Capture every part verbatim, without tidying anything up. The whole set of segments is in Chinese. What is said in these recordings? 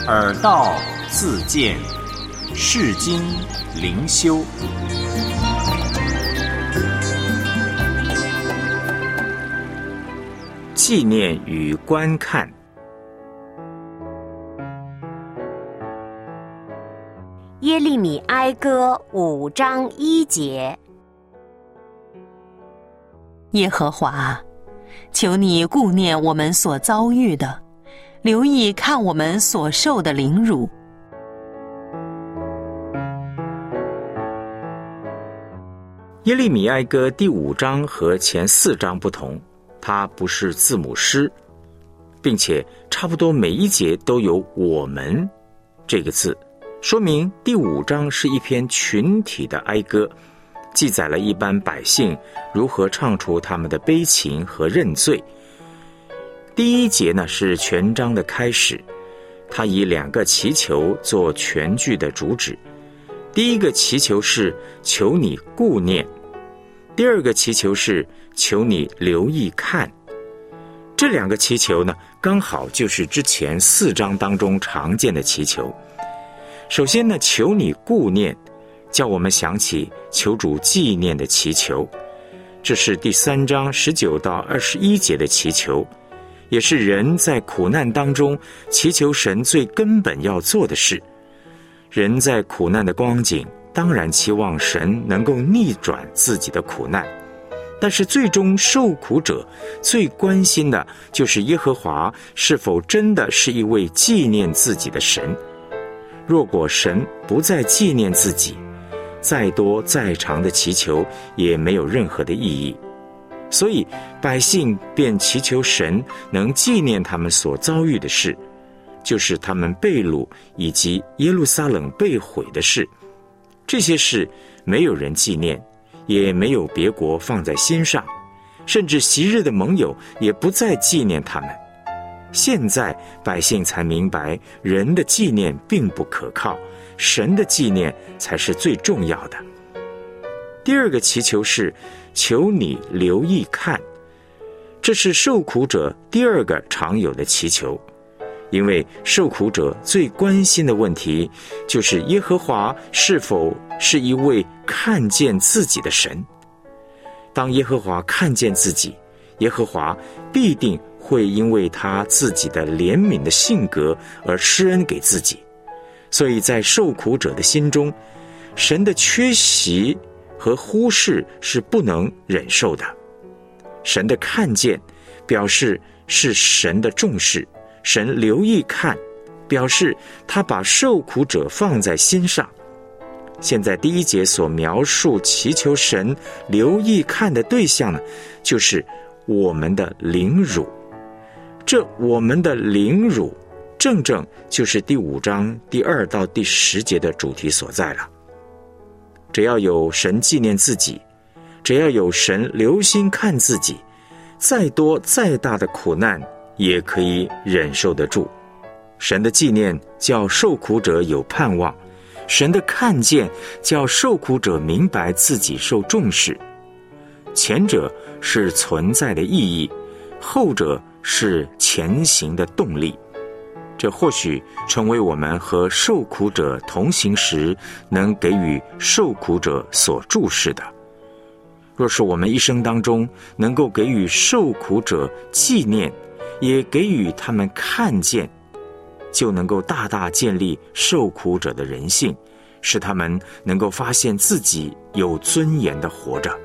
耳道自见，世经灵修。纪念与观看。 耶利米哀歌五章一节。 耶和华，求你顾念我们所遭遇的，留意看我们所受的凌辱。 耶利米哀歌第五章和前四章不同，它不是字母诗，并且差不多每一节都有我们这个字，说明第五章是一篇群体的哀歌，记载了一般百姓如何唱出他们的悲情和认罪。第一节呢是全章的开始，它以两个祈求做全句的主旨。第一个祈求是求你顾念，第二个祈求是求你留意看。这两个祈求呢，刚好就是之前四章当中常见的祈求。首先呢，求你顾念，叫我们想起求主纪念的祈求，这是第三章十九到二十一节的祈求，也是人在苦难当中祈求神最根本要做的事。人在苦难的光景，当然期望神能够逆转自己的苦难，但是最终受苦者最关心的就是耶和华是否真的是一位纪念自己的神。若果神不再纪念自己，再多再长的祈求也没有任何的意义。所以百姓便祈求神能纪念他们所遭遇的事，就是他们被掳以及耶路撒冷被毁的事。这些事没有人纪念，也没有别国放在心上，甚至昔日的盟友也不再纪念他们。现在百姓才明白，人的纪念并不可靠，神的纪念才是最重要的。第二个祈求是求你留意看，这是受苦者第二个常有的祈求。因为受苦者最关心的问题就是耶和华是否是一位看见自己的神。当耶和华看见自己，耶和华必定会因为他自己的怜悯的性格而施恩给自己。所以在受苦者的心中，神的缺席和忽视是不能忍受的。神的看见表示是神的重视，神留意看表示他把受苦者放在心上。现在第一节所描述祈求神留意看的对象呢，就是我们的凌辱。这我们的凌辱正正就是第五章第二到第十节的主题所在了。只要有神纪念自己，只要有神留心看自己，再多再大的苦难也可以忍受得住。神的纪念叫受苦者有盼望，神的看见叫受苦者明白自己受重视。前者是存在的意义，后者是前行的动力。这或许成为我们和受苦者同行时能给予受苦者所注视的。若是我们一生当中能够给予受苦者纪念，也给予他们看见，就能够大大建立受苦者的人性，使他们能够发现自己有尊严地活着。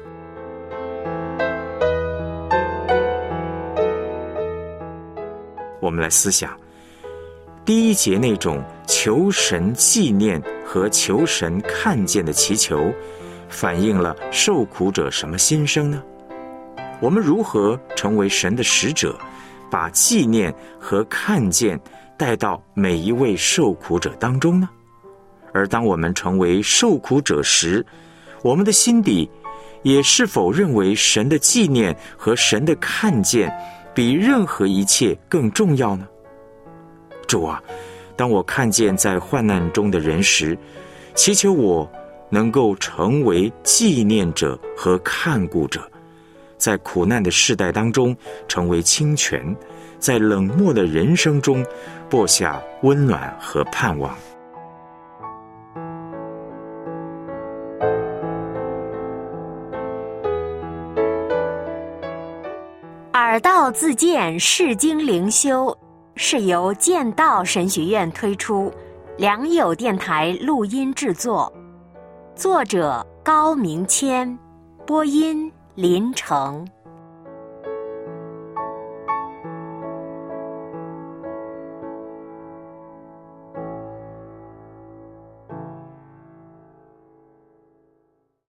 我们来思想第一节那种求神纪念和求神看见的祈求，反映了受苦者什么心声呢？我们如何成为神的使者，把纪念和看见带到每一位受苦者当中呢？而当我们成为受苦者时，我们的心底也是否认为神的纪念和神的看见比任何一切更重要呢？主啊，当我看见在患难中的人时，祈求我能够成为纪念者和看顾者，在苦难的世代当中成为清泉，在冷漠的人生中播下温暖和盼望。 耳道自荐释经灵修是由剑道神学院推出，良友电台录音制作，作者高明谦，播音林成。